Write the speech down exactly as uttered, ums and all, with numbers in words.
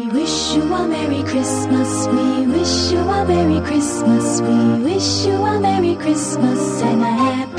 wish you a Merry Christmas, we wish you a Merry Christmas, we wish you a Merry Christmas and a Happy